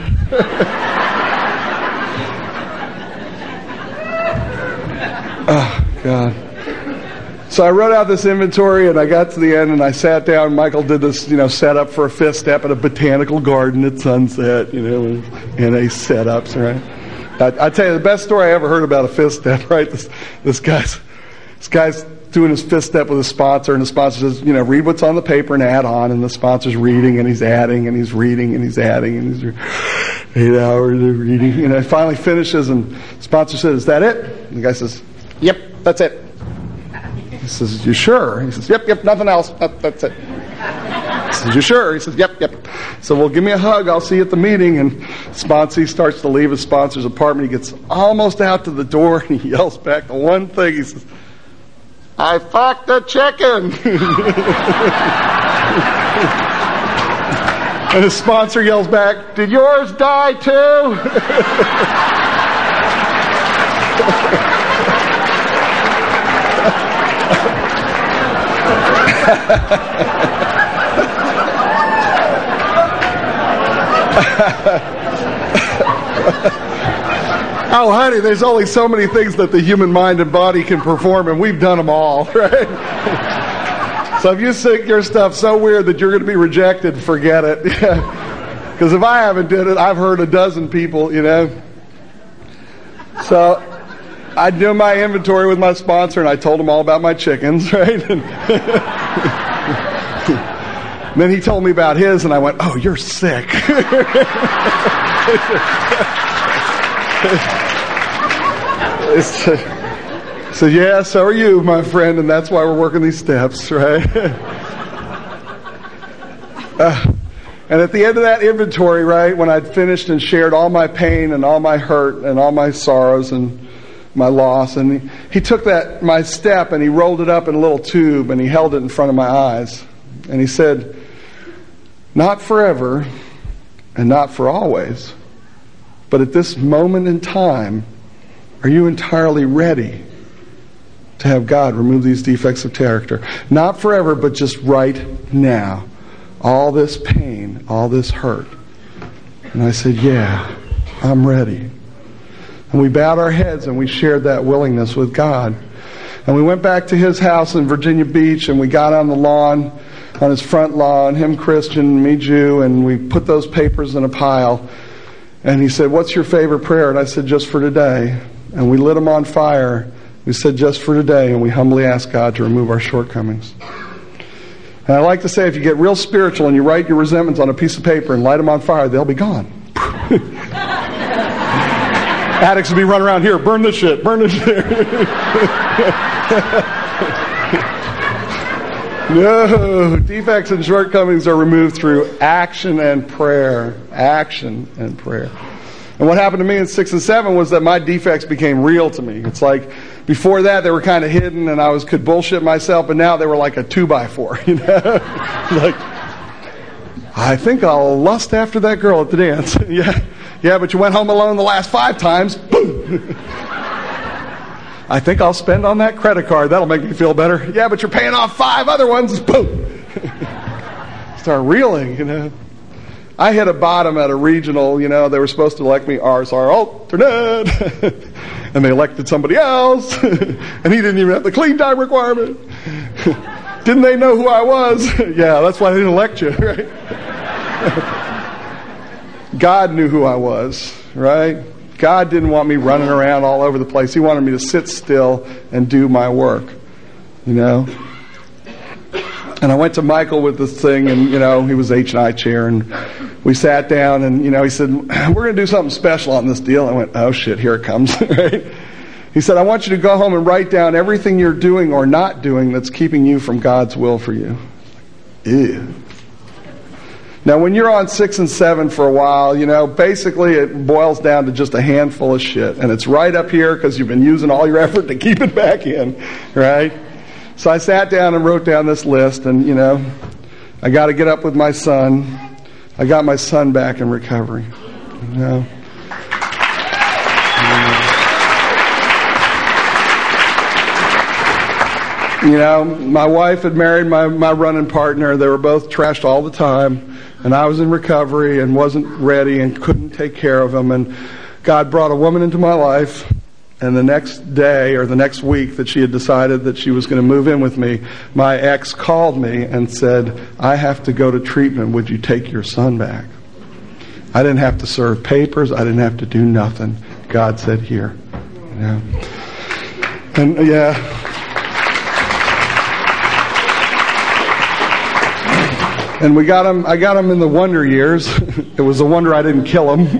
Oh, God. So I wrote out this inventory, and I got to the end, and I sat down. Michael did this, you know, setup for a fifth step at a botanical garden at sunset, you know, and a setups, right? I, I tell you, the best story I ever heard about a fifth step, right? This, this guy's, this guy's doing his fifth step with a sponsor, and the sponsor says, you know, read what's on the paper and add on, and the sponsor's reading, and he's adding, and he's reading, and he's adding, and he's eight hours of reading, and it finally finishes, and the sponsor says, is that it? And the guy says, yep, that's it. He says, you sure? He says, yep, yep, nothing else. That, that's it. He says, you sure? He says, yep, yep. So, well, give me a hug. I'll see you at the meeting. And sponsor starts to leave his sponsor's apartment. He gets almost out to the door, and he yells back the one thing. He says, I fucked a chicken. And his sponsor yells back, did yours die too? Oh, honey, there's only so many things that the human mind and body can perform, and we've done them all, right? So if you think your stuff so weird that you're going to be rejected, forget it. Because if I haven't did it, I've heard a dozen people, you know. So I do my inventory with my sponsor, and I told him all about my chickens, right? And then he told me about his, and I went, oh, you're sick. So yeah, so are you, my friend, and that's why we're working these steps, right? uh, and at the end of that inventory, right, when I'd finished and shared all my pain and all my hurt and all my sorrows and my loss, and he, he took that my step and he rolled it up in a little tube and he held it in front of my eyes, and he said, not forever and not for always, but at this moment in time, are you entirely ready to have God remove these defects of character? Not forever, but just right now. All this pain, all this hurt. And I said, yeah, I'm ready. And we bowed our heads and we shared that willingness with God. And we went back to his house in Virginia Beach, and we got on the lawn, on his front lawn, him Christian, me Jew, and we put those papers in a pile. And he said, what's your favorite prayer? And I said, just for today. And we lit them on fire. We said, just for today. And we humbly asked God to remove our shortcomings. And I like to say, if you get real spiritual and you write your resentments on a piece of paper and light them on fire, they'll be gone. Addicts will be running around here, burn this shit, burn this shit. No, defects and shortcomings are removed through action and prayer. Action and prayer. And what happened to me in six and seven was that my defects became real to me. It's like, before that they were kind of hidden and I was could bullshit myself, but now they were like a two by four, you know? Like, I think I'll lust after that girl at the dance. yeah, yeah, but you went home alone the last five times. Boom. I think I'll spend on that credit card. That'll make me feel better. Yeah, but you're paying off five other ones. Boom. Start reeling, you know. I hit a bottom at a regional, you know. They were supposed to elect me as our alternate. And they elected somebody else. And he didn't even have the clean time requirement. Didn't they know who I was? Yeah, that's why they didn't elect you, right? God knew who I was, right? God didn't want me running around all over the place. He wanted me to sit still and do my work, you know. And I went to Michael with this thing, and, you know, he was H and I chair, and we sat down, and, you know, he said, we're going to do something special on this deal. I went, oh, shit, here it comes, right? He said, I want you to go home and write down everything you're doing or not doing that's keeping you from God's will for you. Ew. Now, when you're on six and seven for a while, you know, basically it boils down to just a handful of shit. And it's right up here because you've been using all your effort to keep it back in, right? So I sat down and wrote down this list, and, you know, I got to get up with my son. I got my son back in recovery, you know. You know, my wife had married my, my running partner. They were both trashed all the time. And I was in recovery and wasn't ready and couldn't take care of him. And God brought a woman into my life. And the next day or the next week that she had decided that she was going to move in with me, my ex called me and said, I have to go to treatment. Would you take your son back? I didn't have to serve papers. I didn't have to do nothing. God said, here. You know? And yeah. And we got him, I got him in the wonder years. It was a wonder I didn't kill him.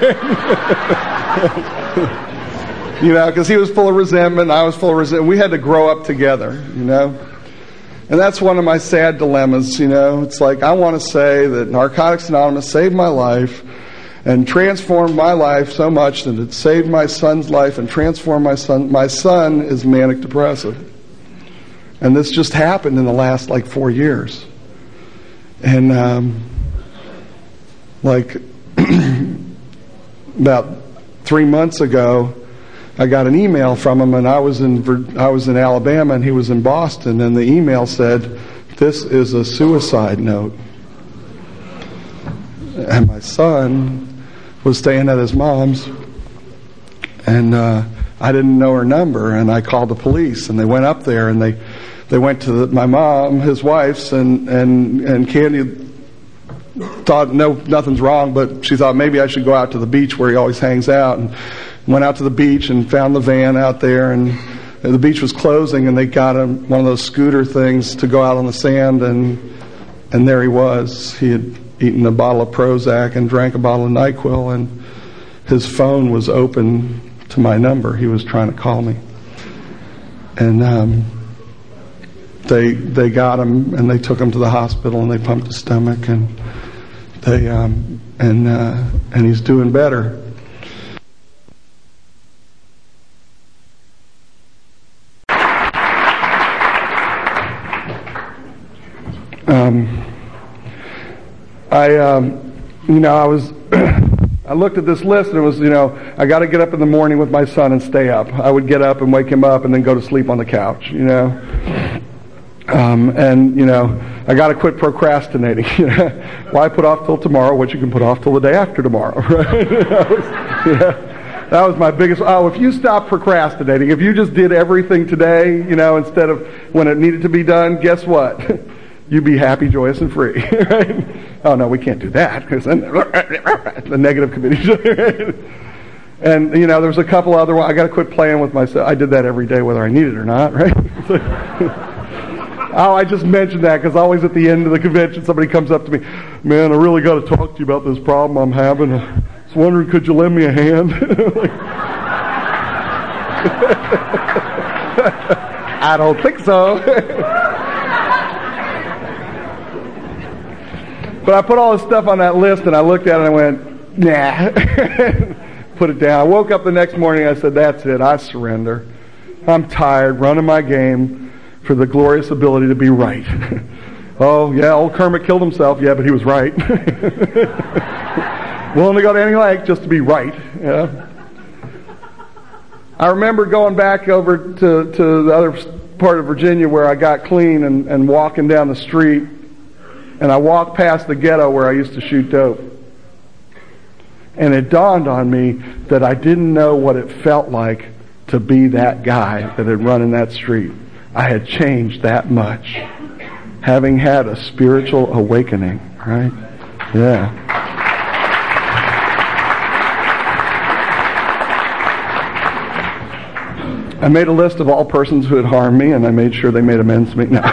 You know, because he was full of resentment, I was full of resentment. We had to grow up together, you know. And that's one of my sad dilemmas, you know. It's like, I want to say that Narcotics Anonymous saved my life and transformed my life so much that it saved my son's life and transformed my son. My son is manic depressive. And this just happened in the last, like, four years. And, um, like, about three months ago, I got an email from him, and I was in I was in Alabama, and he was in Boston, and the email said, this is a suicide note. And my son was staying at his mom's, and uh, I didn't know her number, and I called the police, and they went up there, and they They went to the, my mom, his wife's, and, and, and Candy thought, no, nothing's wrong, but she thought maybe I should go out to the beach where he always hangs out, and went out to the beach and found the van out there, and the beach was closing, and they got him one of those scooter things to go out on the sand, and and there he was. He had eaten a bottle of Prozac and drank a bottle of NyQuil, and his phone was open to my number. He was trying to call me. And, um... They they got him, and they took him to the hospital, and they pumped his stomach, and they um, and uh, and he's doing better. Um, I um, you know I was I looked at this list, and it was, you know, I got to get up in the morning with my son and stay up. I would get up and wake him up, and then go to sleep on the couch, you know. Um, and, you know, I got to quit procrastinating. You know? Why put off till tomorrow what you can put off till the day after tomorrow, right? that, was, yeah, that was my biggest, oh, if you stop procrastinating, if you just did everything today, you know, instead of when it needed to be done, guess what? You'd be happy, joyous, and free, right? Oh, no, we can't do that, because then the negative committee. And, you know, there's a couple other ones. I got to quit playing with myself. I did that every day, whether I need it or not, right? Oh, I just mentioned that because always at the end of the convention, somebody comes up to me, man, I really got to talk to you about this problem I'm having. I was wondering, could you lend me a hand? Like, I don't think so. But I put all this stuff on that list, and I looked at it and I went, nah. Put it down. I woke up the next morning and I said, that's it. I surrender. I'm tired, running my game for the glorious ability to be right. Oh, yeah, old Kermit killed himself. Yeah, but he was right. Willing to go to any length just to be right. Yeah. I remember going back over to, to the other part of Virginia where I got clean and, and walking down the street, and I walked past the ghetto where I used to shoot dope. And it dawned on me that I didn't know what it felt like to be that guy that had run in that street. I had changed that much, having had a spiritual awakening, right? Yeah. I made a list of all persons who had harmed me, and I made sure they made amends to me. No.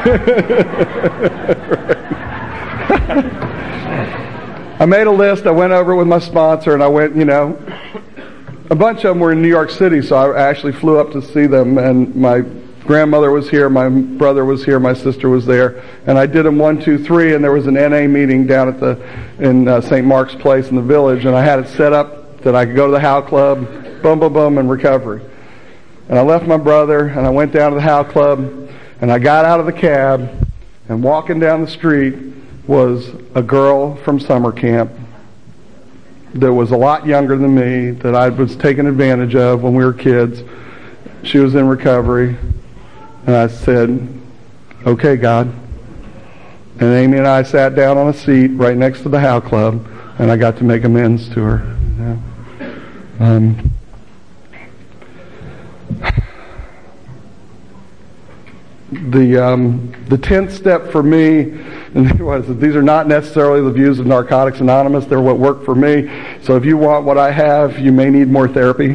I made a list. I went over it with my sponsor, and I went, you know, a bunch of them were in New York City, so I actually flew up to see them, and my grandmother was here, my brother was here, my sister was there, and I did them one, two, three, and there was an N A meeting down at the in uh, Saint Mark's Place in the Village, and I had it set up that I could go to the How Club, boom, boom, boom, and recovery. And I left my brother, and I went down to the How Club, and I got out of the cab, and walking down the street was a girl from summer camp that was a lot younger than me, that I was taken advantage of when we were kids. She was in recovery. And I said, okay, God. And Amy and I sat down on a seat right next to the How Club, and I got to make amends to her. Yeah. Um, the um, the tenth step for me, and was that these are not necessarily the views of Narcotics Anonymous. They're what work for me. So if you want what I have, you may need more therapy.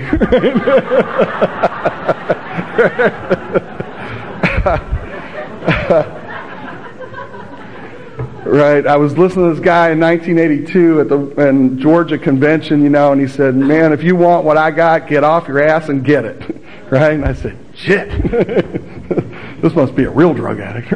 Right, I was listening to this guy in nineteen eighty-two at the in Georgia convention, you know, and he said, "Man, if you want what I got, get off your ass and get it." Right? And I said, "Shit, this must be a real drug addict."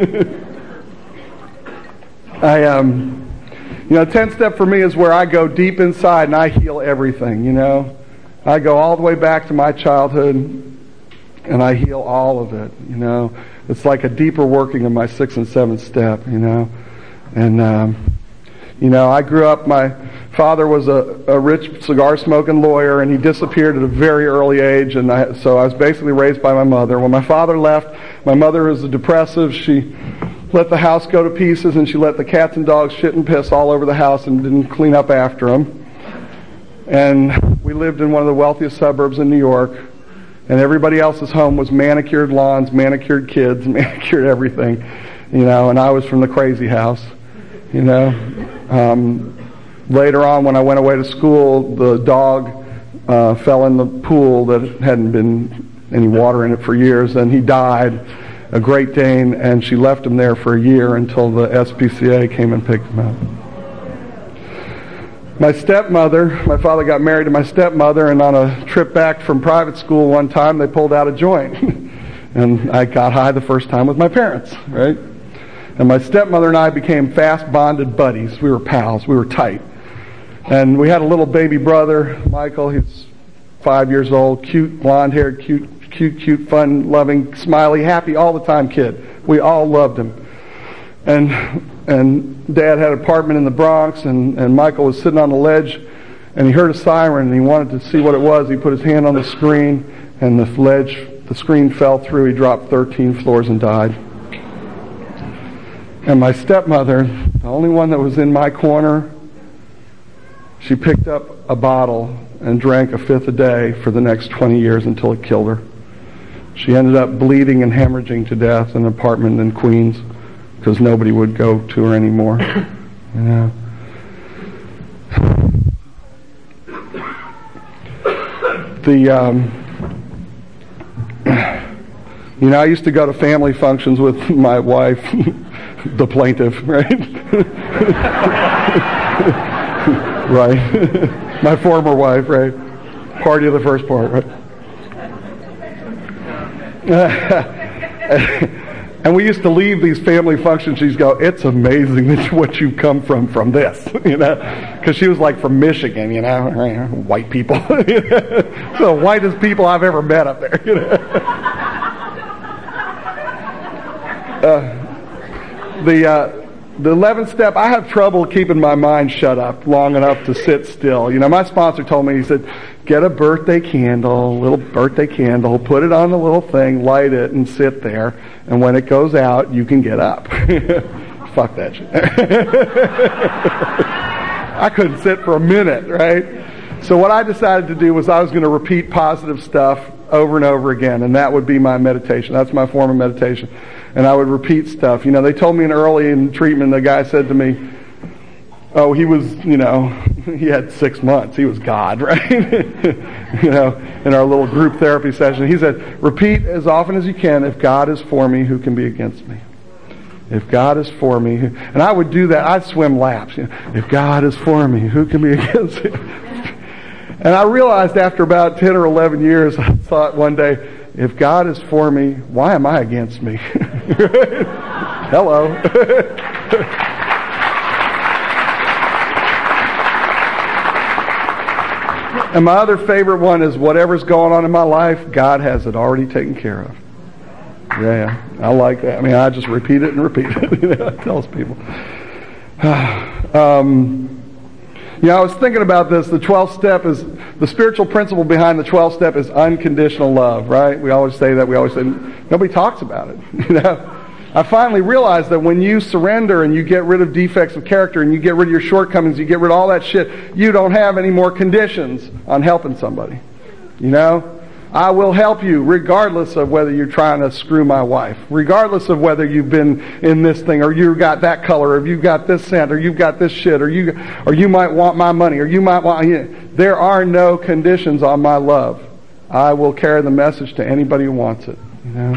I um, you know, tenth step for me is where I go deep inside and I heal everything. You know, I go all the way back to my childhood, and I heal all of it. You know, it's like a deeper working of my sixth and seventh step. You know. And, um, you know, I grew up, my father was a, a rich cigar-smoking lawyer, and he disappeared at a very early age, and I, so I was basically raised by my mother. When my father left, my mother was a depressive. She let the house go to pieces, and she let the cats and dogs shit and piss all over the house and didn't clean up after them. And we lived in one of the wealthiest suburbs in New York, and everybody else's home was manicured lawns, manicured kids, manicured everything, you know, and I was from the crazy house. You know, um, later on when I went away to school, the dog uh, fell in the pool that hadn't been any water in it for years, and he died, a Great Dane, and she left him there for a year until the S P C A came and picked him up. My stepmother, my father got married to my stepmother, and on a trip back from private school one time, they pulled out a joint. And I got high the first time with my parents, right? And my stepmother and I became fast bonded buddies. We were pals. We were tight. And we had a little baby brother, Michael. He's five years old, cute, blonde-haired, cute, cute, cute, fun-loving, smiley, happy all the time kid. We all loved him. And and Dad had an apartment in the Bronx, and, and Michael was sitting on the ledge, and he heard a siren, and he wanted to see what it was. He put his hand on the screen, and the ledge, the screen fell through. He dropped thirteen floors and died. And my stepmother, the only one that was in my corner, she picked up a bottle and drank a fifth a day for the next twenty years until it killed her. She ended up bleeding and hemorrhaging to death in an apartment in Queens because nobody would go to her anymore. You know. The um, you know, I used to go to family functions with my wife. The plaintiff, right? Right. My former wife, right? Party of the first part, right? And we used to leave these family functions. She'd go, "It's amazing that what you come from from this," you know, because she was like from Michigan, you know, white people, the whitest people I've ever met up there. You know? uh, the uh, the eleventh step, I have trouble keeping my mind shut up long enough to sit still. You know, my sponsor told me, he said, get a birthday candle, a little birthday candle, put it on the little thing, light it, and sit there. And when it goes out, you can get up. Fuck that shit. I couldn't sit for a minute, right? So what I decided to do was I was going to repeat positive stuff over and over again, and that would be my meditation. That's my form of meditation. And I would repeat stuff. You know, they told me in early in treatment, the guy said to me, oh, he was, you know, he had six months. He was God, right? You know, in our little group therapy session, he said, repeat as often as you can, if God is for me, who can be against me? If God is for me, and I would do that. I'd swim laps. You know, if God is for me, who can be against me? And I realized after about ten or eleven years, I thought one day, if God is for me, why am I against me? Hello. And my other favorite one is whatever's going on in my life, God has it already taken care of. Yeah, I like that. I mean, I just repeat it and repeat it. You know, I tell people. um, you know, I was thinking about this. The twelfth step is, the spiritual principle behind the twelfth step is unconditional love, right? We always say that. We always say, nobody talks about it. You know, I finally realized that when you surrender and you get rid of defects of character and you get rid of your shortcomings, you get rid of all that shit, you don't have any more conditions on helping somebody. You know? I will help you regardless of whether you're trying to screw my wife, regardless of whether you've been in this thing, or you've got that color, or you've got this scent, or you've got this shit, or you or you might want my money, or you might want... You know, there are no conditions on my love. I will carry the message to anybody who wants it. You know?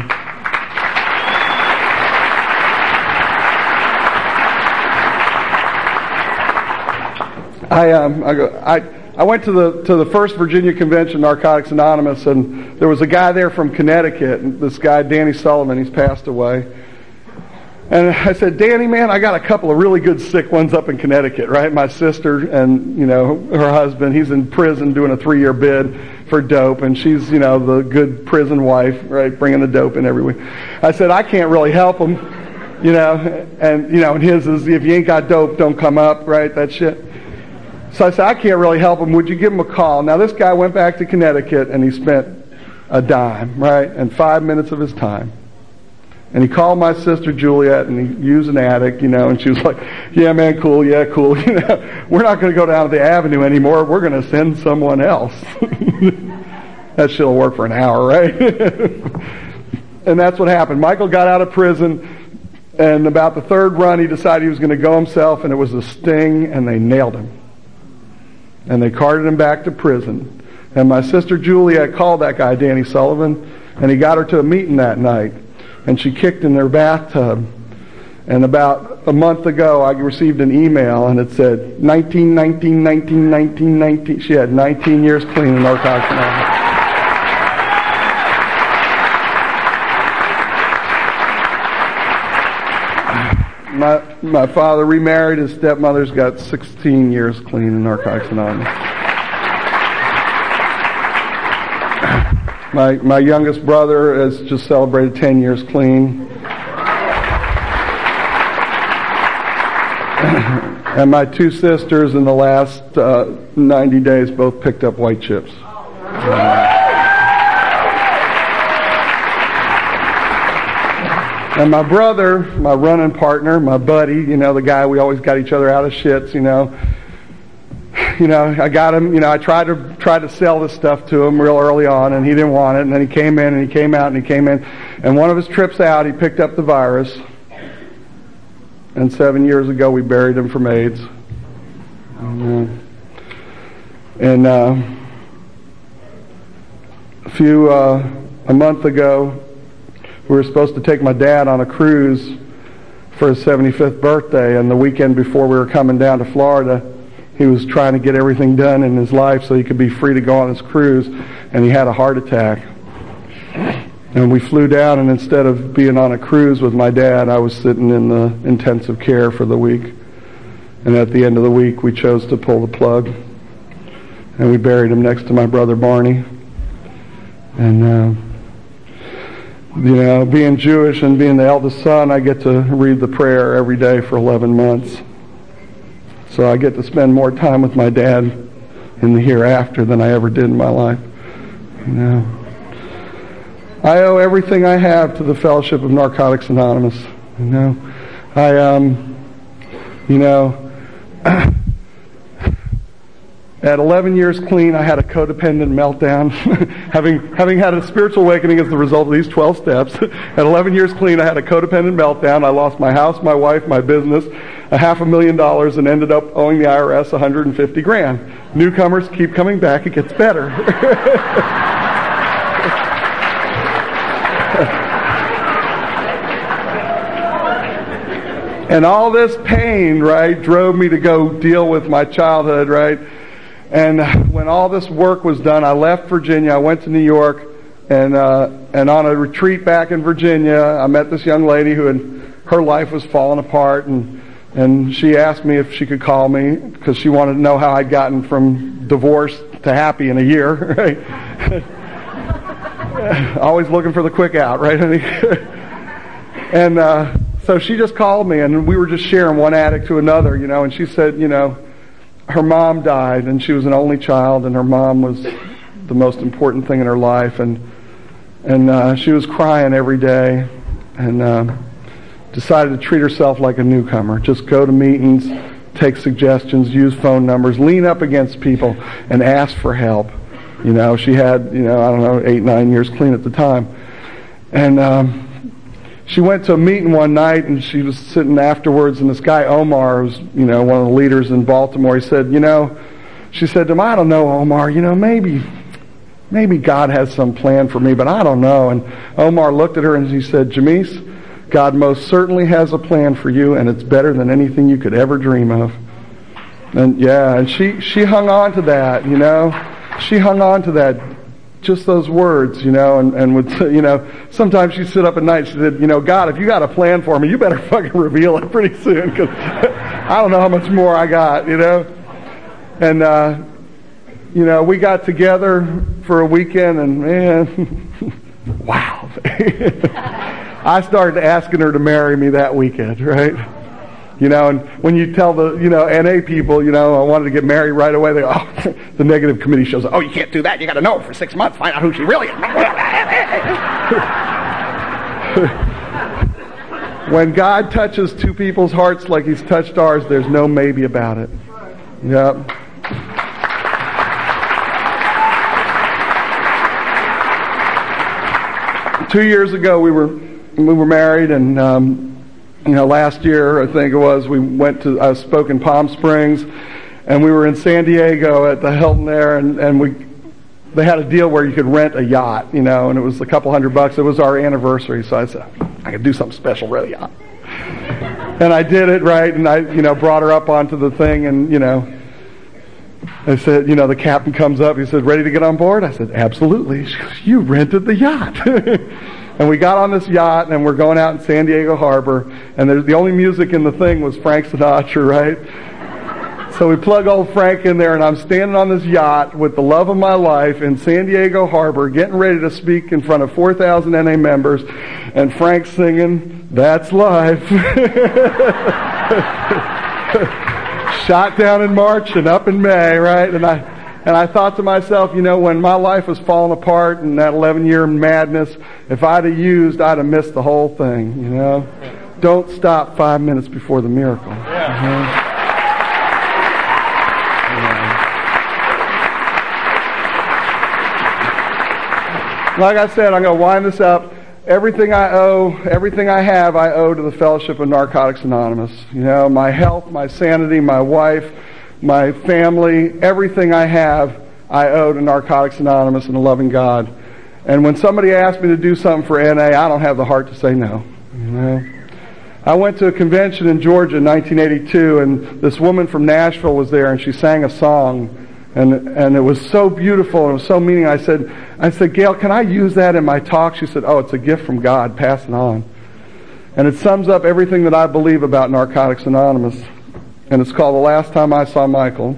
I um I go I. I went to the to the first Virginia convention, Narcotics Anonymous, and there was a guy there from Connecticut, and this guy, Danny Sullivan, he's passed away. And I said, Danny, man, I got a couple of really good sick ones up in Connecticut, right? My sister and, you know, her husband, he's in prison doing a three-year bid for dope, and she's, you know, the good prison wife, right, bringing the dope in every week. I said, I can't really help them, you know, and, you know, and his is, if you ain't got dope, don't come up, right, that shit. So I said, I can't really help him. Would you give him a call? Now, this guy went back to Connecticut, and he spent a dime, right, and five minutes of his time. And he called my sister Juliet, and he used an addict, you know, and she was like, yeah, man, cool, yeah, cool. You know, we're not going to go down to the avenue anymore. We're going to send someone else. That shit will work for an hour, right? And that's what happened. Michael got out of prison, and about the third run, he decided he was going to go himself, and it was a sting, and they nailed him. And they carted him back to prison. And my sister Juliet called that guy, Danny Sullivan, and he got her to a meeting that night. And she kicked in their bathtub. And about a month ago, I received an email, and it said, nineteen, nineteen, nineteen, nineteen, nineteen. She had nineteen years clean in Narcotics Anonymous. My my father remarried. His stepmother's got sixteen years clean in Narcotics Anonymous. My my youngest brother has just celebrated ten years clean. And my two sisters in the last uh, ninety days both picked up white chips. Uh, And my brother, my running partner, my buddy, you know, the guy we always got each other out of shits, you know. You know, I got him, you know, I tried to try to sell this stuff to him real early on, and he didn't want it. And then he came in, and he came out, and he came in. And one of his trips out, he picked up the virus. And seven years ago, we buried him from AIDS. And, uh, and uh, a few, uh, a month ago, we were supposed to take my dad on a cruise for his seventy-fifth birthday, and the weekend before we were coming down to Florida, he was trying to get everything done in his life so he could be free to go on his cruise, and he had a heart attack. And we flew down, and instead of being on a cruise with my dad, I was sitting in the intensive care for the week. And at the end of the week, we chose to pull the plug, and we buried him next to my brother Barney. And uh, You know, being Jewish and being the eldest son, I get to read the prayer every day for eleven months. So I get to spend more time with my dad in the hereafter than I ever did in my life. You know. I owe everything I have to the Fellowship of Narcotics Anonymous. You know, I, um, you know, at eleven years clean, I had a codependent meltdown. having having had a spiritual awakening as the result of these twelve steps. At eleven years clean, I had a codependent meltdown. I lost my house, my wife, my business, a half a million dollars, and ended up owing the I R S one hundred fifty grand. Newcomers keep coming back. It gets better. And all this pain, right, drove me to go deal with my childhood, right? And when all this work was done, I left Virginia. I went to New York, and uh, and on a retreat back in Virginia, I met this young lady who had, her life was falling apart, and and she asked me if she could call me because she wanted to know how I'd gotten from divorce to happy in a year, right? Always looking for the quick out, right? and uh, so she just called me, and we were just sharing one addict to another, you know, and she said, you know, her mom died, and she was an only child, and her mom was the most important thing in her life, and and uh, she was crying every day, and uh, decided to treat herself like a newcomer. Just go to meetings, take suggestions, use phone numbers, lean up against people, and ask for help. You know, she had, you know, I don't know, eight, nine years clean at the time. And um, she went to a meeting one night, and she was sitting afterwards, and this guy, Omar, who's, you know, one of the leaders in Baltimore, he said, you know, she said to him, I don't know, Omar, you know, maybe, maybe God has some plan for me, but I don't know. And Omar looked at her, and he said, Janice, God most certainly has a plan for you, and it's better than anything you could ever dream of. And yeah, and she, she hung on to that, you know. She hung on to that, just those words, you know, and, and would, you know, sometimes she'd sit up at night, she said, you know, God, if you got a plan for me, you better fucking reveal it pretty soon, because I don't know how much more I got, you know. And, uh, you know, we got together for a weekend, and man, wow. I started asking her to marry me that weekend, right? You know, and when you tell the, you know, N A people, you know, I wanted to get married right away, they go, oh, the negative committee shows up, oh, you can't do that, you got to know her for six months, find out who she really is. When God touches two people's hearts like He's touched ours, there's no maybe about it. Yep. Two years ago, we were we were married, and um, you know, last year I think it was, we went to I spoke in Palm Springs, and we were in San Diego at the Hilton there, and and we they had a deal where you could rent a yacht, you know, and it was a couple hundred bucks. It was our anniversary, so I said I could do something special, rent a yacht, and I did it right, and I you know brought her up onto the thing, and you know. I said, you know, the captain comes up. He said, ready to get on board? I said, absolutely. She goes, you rented the yacht. And we got on this yacht, and we're going out in San Diego Harbor, and there's, the only music in the thing was Frank Sinatra, right? So we plug old Frank in there, and I'm standing on this yacht with the love of my life in San Diego Harbor, getting ready to speak in front of four thousand N A members, and Frank's singing, That's Life. Shot down in March and up in May, right? And I and I thought to myself, you know, when my life was falling apart in that eleven-year madness, if I'd have used, I'd have missed the whole thing, you know? Don't stop five minutes before the miracle. Yeah. Uh-huh. Yeah. Like I said, I'm going to wind this up. Everything I owe, everything I have, I owe to the Fellowship of Narcotics Anonymous. You know, my health, my sanity, my wife, my family, everything I have, I owe to Narcotics Anonymous and a loving God. And when somebody asks me to do something for N A, I don't have the heart to say no. You know, I went to a convention in Georgia in nineteen eighty-two, and this woman from Nashville was there, and she sang a song. And and it was so beautiful, and it was so meaningful. I said, I said, Gail, can I use that in my talk? She said, oh, it's a gift from God, pass it on. And it sums up everything that I believe about Narcotics Anonymous. And it's called The Last Time I Saw Michael.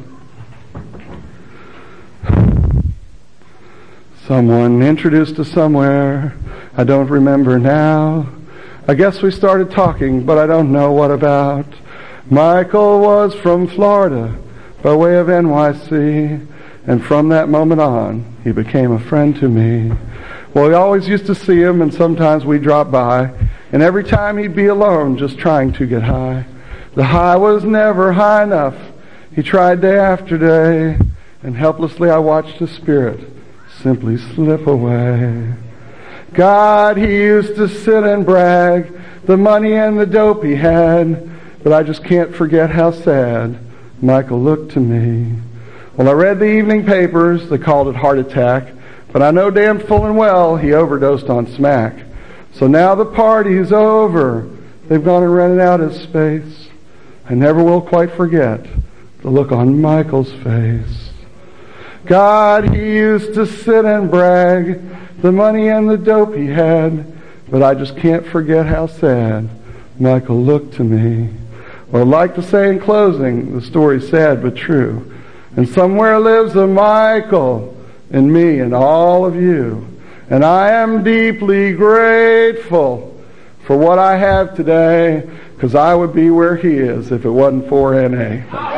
Someone introduced us somewhere, I don't remember now. I guess we started talking, but I don't know what about. Michael was from Florida by way of N Y C, and from that moment on, he became a friend to me. Well, we always used to see him, and sometimes we'd drop by, and every time he'd be alone, just trying to get high. The high was never high enough. He tried day after day, and helplessly I watched his spirit simply slip away. God, he used to sit and brag the money and the dope he had, but I just can't forget how sad Michael looked to me. Well, I read the evening papers. They called it heart attack, but I know damn full and well he overdosed on smack. So now the party's over. They've gone and rented out his space. I never will quite forget the look on Michael's face. God, he used to sit and brag the money and the dope he had, but I just can't forget how sad Michael looked to me. Well, I'd like to say in closing, the story's sad but true. And somewhere lives a Michael in me and all of you. And I am deeply grateful for what I have today, because I would be where he is if it wasn't for N A